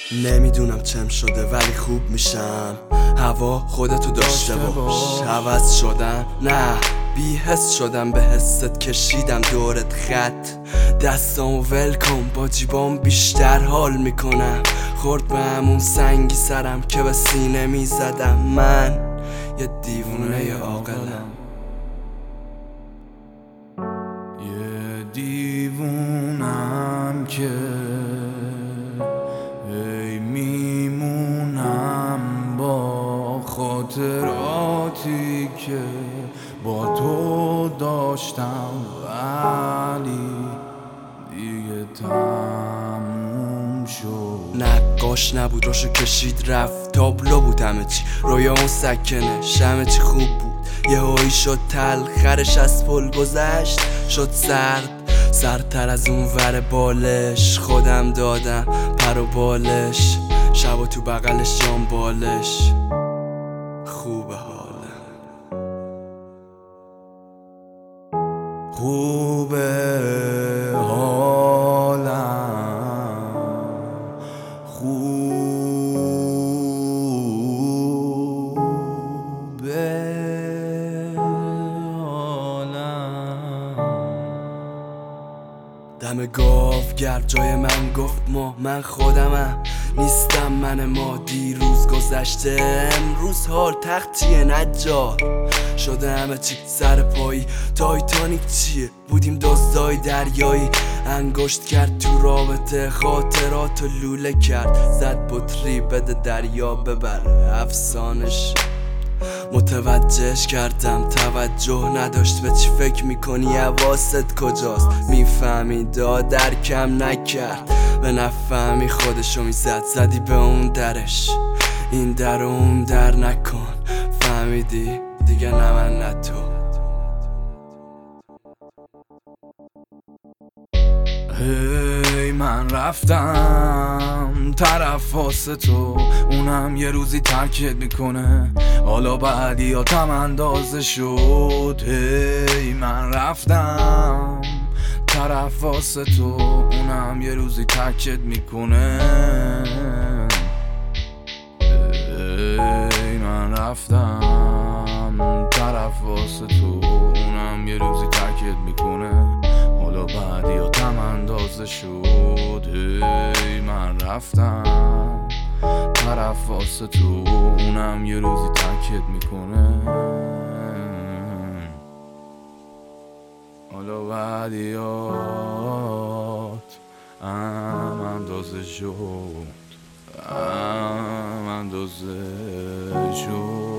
نمیدونم چم شده ولی خوب میشم. هوا خودتو داشته باش. عوض شدم نه بی‌حس شدم، به حست کشیدم دورت خط. دستامو ول کن، با جیبام بیشتر حال میکنم. خورد به همون سنگی سرم که به سینه میزدم. من یه دیوونه عاقلم. یه دیوونم که ای میمونم با خاطراتی که با تو داشتم، ولی دیگه تموم شد. نقاش نبود روشو کشید رفت، تابلو بود همه چی، رویامون سکنش همه چی خوب بود. یه هایی شد تلخرش از پل گذشت، شد سردتر از اون ور بالش. خودم دادم پر و بالش، شب و تو بغلش جام بالش. خوبه حالم، خوبه حالم، خوبه حالم. دم گاوگر جای من گفت ما، من خودمم نیستم من ما. دیروز گذشته، امروز حال تختیه نجار شده همه چی سر پایی. تایتانیک چیه؟ بودیم دزدای دریایی. انگشت کرد تو رابطه، خاطراتو لوله کرد. زد بطری بده دریا ببره، افسانش متوجهش کردم. توجه نداشت به چی فکر میکنی، حواست کجاست؟ میفهمی درکم نکرد، به نفهمی خودشو میزد. زدی به اون درش، این در و اون در نکن. فهمیدی دیگه نه من نه تو. هی من رفتم طرف واسه تو، اونم یه روزی ترکت میکنه. حالا بعدی ها تم اندازه شد. هی من رفتم طرف واسه تو، اونم یه روزی ترکت میکنه. هی من رفتم طرف واسه تو، اونم یه روزی ترکت میکنه. حالا بعدی ها تم اندازه شد. هی من رفتم طرف واسه تو، اونم یه روزی ترکت میکنه. حالا بعدیات هم اندازه شد، هم اندازه شد.